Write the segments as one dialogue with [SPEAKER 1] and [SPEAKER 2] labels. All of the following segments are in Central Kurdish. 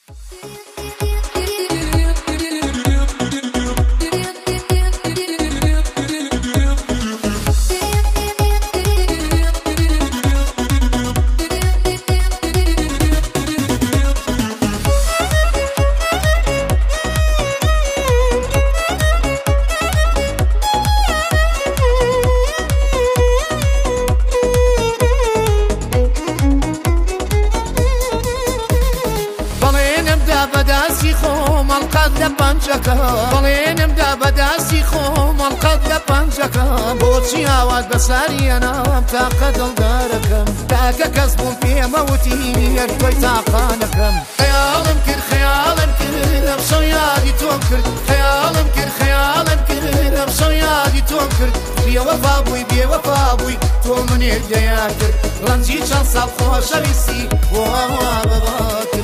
[SPEAKER 1] بداسي خوم القد لبنجك بلين مدا بداسي خوم القد لبنجك بوشي عواد بساري انا تاقد الداركم تاك كسبون في موتي يركوي تاقانكم خيالم كر خيالم كر بصيادي توكر خيالم كر خيالم كر بصيادي توكر بي وفابوي بي وفابوي تو من يدياكر رنجي شانسال خوش بيسي وهو بباكر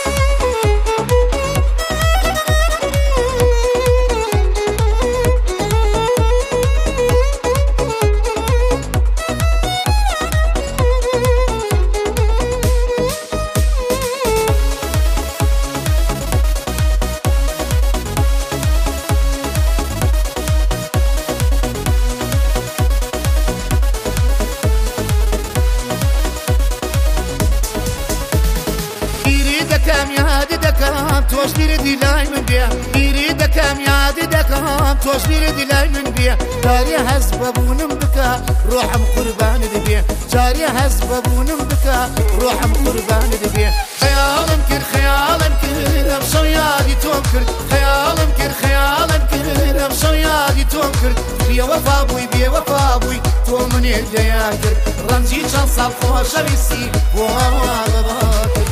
[SPEAKER 1] كم ياد دكام توش بيردي لاي من بيا يريد كم ياد دكام توش بيردي لاي من بيا جاري هزببون بكا روحم قربان دبيا جاري هزببون بكا روحم قربان دبيا خيالم كر خيالم كر بصيادي توكر خيالم كر خيالم كر بصيادي توكر بيا وفابوي بيا وفابوي تو من يدياكر رمزي كان صار خوش بيسي وهو غباكر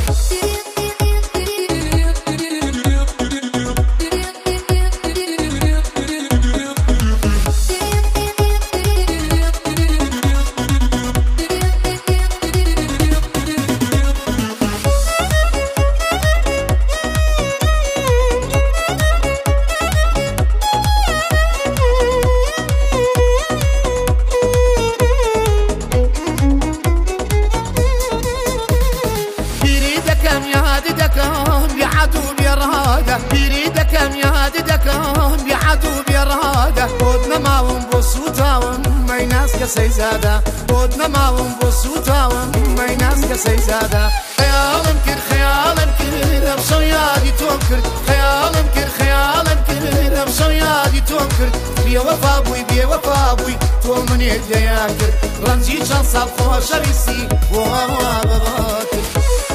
[SPEAKER 1] بيريدكم ياد دكم بعدو بيراده ودنا ما ونبصوتاون ما يناس كسيزاده ودنا ما ونبصوتاون ما يناس كسيزاده خيالم كر خيالم كر بصيادي توكر خيالم كر خيالم كر بصيادي توكر بيا وفابوي بيا وفابوي تو من يدياكر رمزي كان صار خوش بيسي وهو بباكر